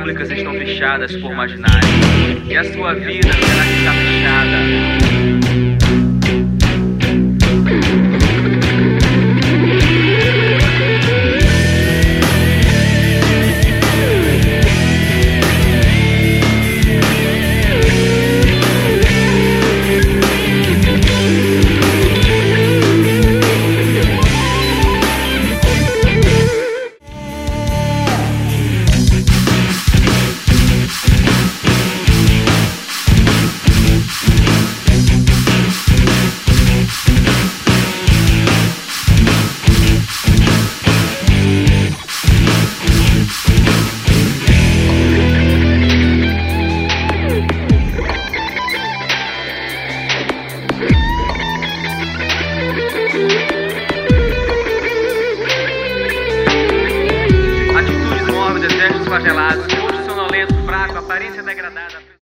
públicas estão fechadas por marginais, e a sua vida terá que estar fechada. Atitudes mórbidas, gestos flagelados, rosto sonolento, fraco, aparência degradada.